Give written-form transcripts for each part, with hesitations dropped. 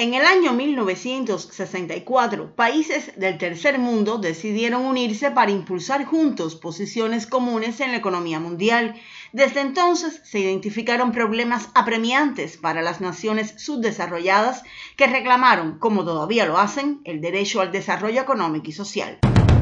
En el año 1964, países del tercer mundo decidieron unirse para impulsar juntos posiciones comunes en la economía mundial. Desde entonces se identificaron problemas apremiantes para las naciones subdesarrolladas que reclamaron, como todavía lo hacen, el derecho al desarrollo económico y social.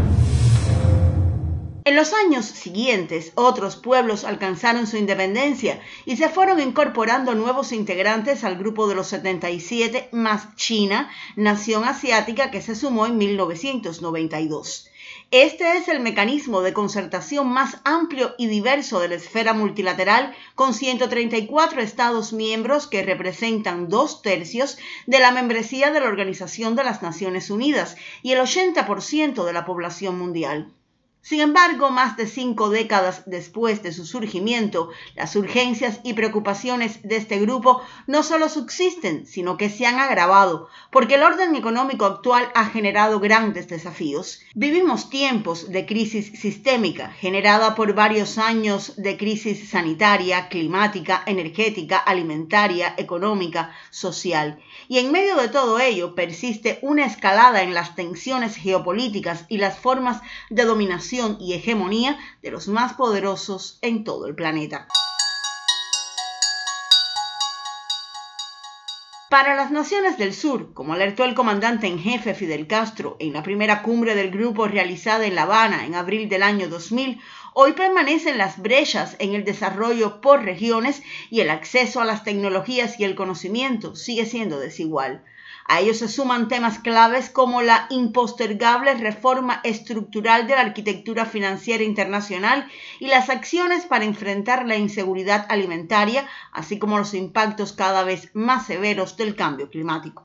En los años siguientes, otros pueblos alcanzaron su independencia y se fueron incorporando nuevos integrantes al grupo de los 77 más China, nación asiática que se sumó en 1992. Este es el mecanismo de concertación más amplio y diverso de la esfera multilateral, con 134 Estados miembros que representan 2/3 de la membresía de la Organización de las Naciones Unidas y el 80% de la población mundial. Sin embargo, más de 5 décadas después de su surgimiento, las urgencias y preocupaciones de este grupo no solo subsisten, sino que se han agravado, porque el orden económico actual ha generado grandes desafíos. Vivimos tiempos de crisis sistémica, generada por varios años de crisis sanitaria, climática, energética, alimentaria, económica, social. Y en medio de todo ello persiste una escalada en las tensiones geopolíticas y las formas de dominación y hegemonía de los más poderosos en todo el planeta. Para las naciones del sur, como alertó el comandante en jefe Fidel Castro en la primera cumbre del grupo realizada en La Habana en abril del año 2000, hoy permanecen las brechas en el desarrollo por regiones y el acceso a las tecnologías y el conocimiento sigue siendo desigual. A ello se suman temas claves como la impostergable reforma estructural de la arquitectura financiera internacional y las acciones para enfrentar la inseguridad alimentaria, así como los impactos cada vez más severos del cambio climático.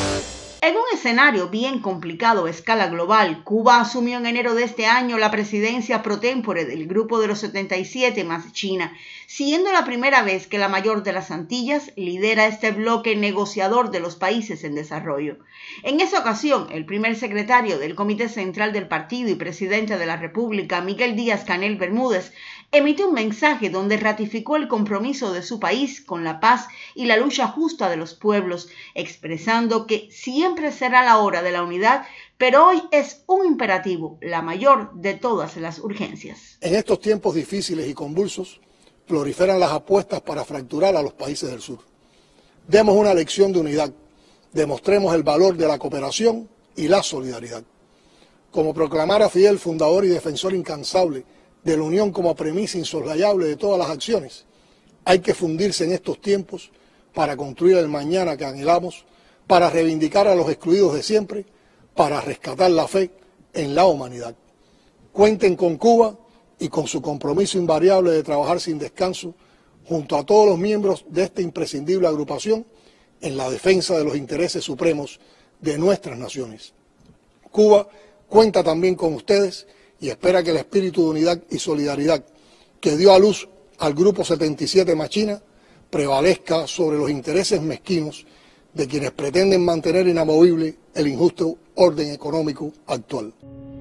En un escenario bien complicado a escala global, Cuba asumió en enero de este año la presidencia pro tempore del grupo de los 77 más China, siendo la primera vez que la mayor de las Antillas lidera este bloque negociador de los países en desarrollo. En esa ocasión, el primer secretario del Comité Central del Partido y presidente de la República, Miguel Díaz-Canel Bermúdez, emitió un mensaje donde ratificó el compromiso de su país con la paz y la lucha justa de los pueblos, expresando que siempre será la hora de la unidad, pero hoy es un imperativo, la mayor de todas las urgencias. En estos tiempos difíciles y convulsos, proliferan las apuestas para fracturar a los países del sur. Demos una lección de unidad, demostremos el valor de la cooperación y la solidaridad. Como proclamara Fidel, fundador y defensor incansable de la unión como premisa insoslayable de todas las acciones, hay que fundirse en estos tiempos para construir el mañana que anhelamos, para reivindicar a los excluidos de siempre, para rescatar la fe en la humanidad. Cuenten con Cuba y con su compromiso invariable de trabajar sin descanso junto a todos los miembros de esta imprescindible agrupación en la defensa de los intereses supremos de nuestras naciones. Cuba cuenta también con ustedes y espera que el espíritu de unidad y solidaridad que dio a luz al Grupo 77 más China prevalezca sobre los intereses mezquinos de quienes pretenden mantener inamovible el injusto orden económico actual.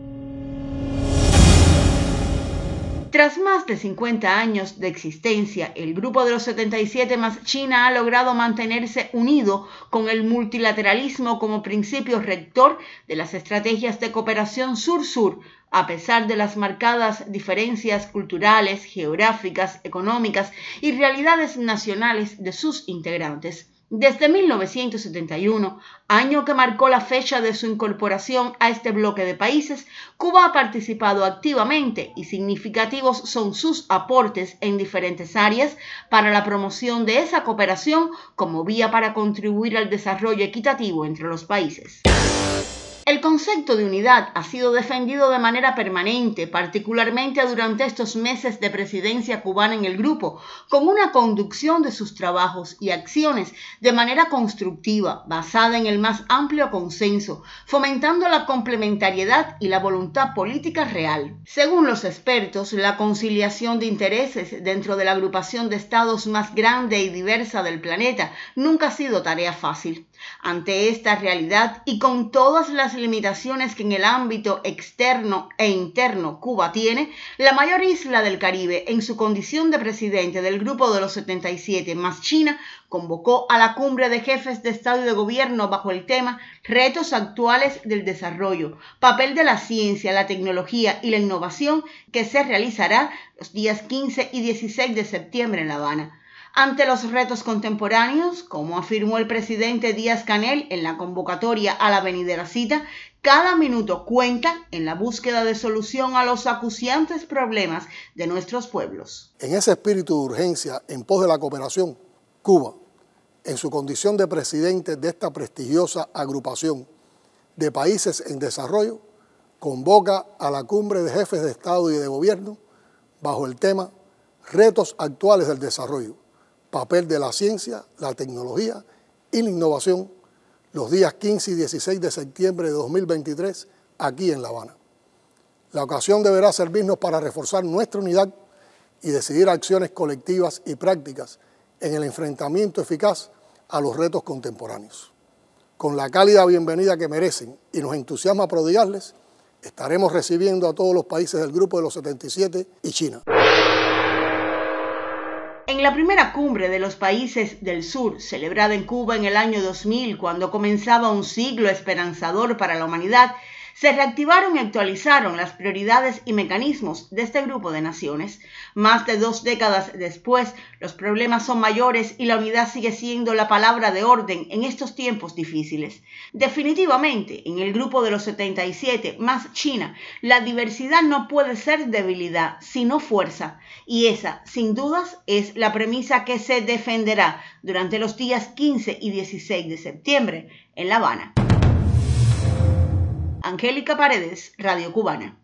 Tras más de 50 años de existencia, el grupo de los 77 más China ha logrado mantenerse unido con el multilateralismo como principio rector de las estrategias de cooperación sur-sur, a pesar de las marcadas diferencias culturales, geográficas, económicas y realidades nacionales de sus integrantes. Desde 1971, año que marcó la fecha de su incorporación a este bloque de países, Cuba ha participado activamente y significativos son sus aportes en diferentes áreas para la promoción de esa cooperación como vía para contribuir al desarrollo equitativo entre los países. El concepto de unidad ha sido defendido de manera permanente, particularmente durante estos meses de presidencia cubana en el grupo, con una conducción de sus trabajos y acciones de manera constructiva, basada en el más amplio consenso, fomentando la complementariedad y la voluntad política real. Según los expertos, la conciliación de intereses dentro de la agrupación de estados más grande y diversa del planeta nunca ha sido tarea fácil. Ante esta realidad y con todas las limitaciones que en el ámbito externo e interno Cuba tiene, la mayor isla del Caribe, en su condición de presidente del Grupo de los 77 más China, convocó a la cumbre de jefes de Estado y de Gobierno bajo el tema Retos actuales del desarrollo, papel de la ciencia, la tecnología y la innovación, que se realizará los días 15 y 16 de septiembre en La Habana. Ante los retos contemporáneos, como afirmó el presidente Díaz-Canel en la convocatoria a la venidera cita, cada minuto cuenta en la búsqueda de solución a los acuciantes problemas de nuestros pueblos. En ese espíritu de urgencia en pos de la cooperación, Cuba, en su condición de presidente de esta prestigiosa agrupación de países en desarrollo, convoca a la cumbre de jefes de Estado y de Gobierno bajo el tema Retos actuales del desarrollo, papel de la ciencia, la tecnología y la innovación, los días 15 y 16 de septiembre de 2023, aquí en La Habana. La ocasión deberá servirnos para reforzar nuestra unidad y decidir acciones colectivas y prácticas en el enfrentamiento eficaz a los retos contemporáneos. Con la cálida bienvenida que merecen y nos entusiasma prodigarles, estaremos recibiendo a todos los países del Grupo de los 77 y China. En la primera cumbre de los países del sur, celebrada en Cuba en el año 2000, cuando comenzaba un siglo esperanzador para la humanidad, se reactivaron y actualizaron las prioridades y mecanismos de este grupo de naciones. Más de 2 décadas después, los problemas son mayores y la unidad sigue siendo la palabra de orden en estos tiempos difíciles. Definitivamente, en el grupo de los 77 más China, la diversidad no puede ser debilidad, sino fuerza. Y esa, sin dudas, es la premisa que se defenderá durante los días 15 y 16 de septiembre en La Habana. Angélica Paredes, Radio Cubana.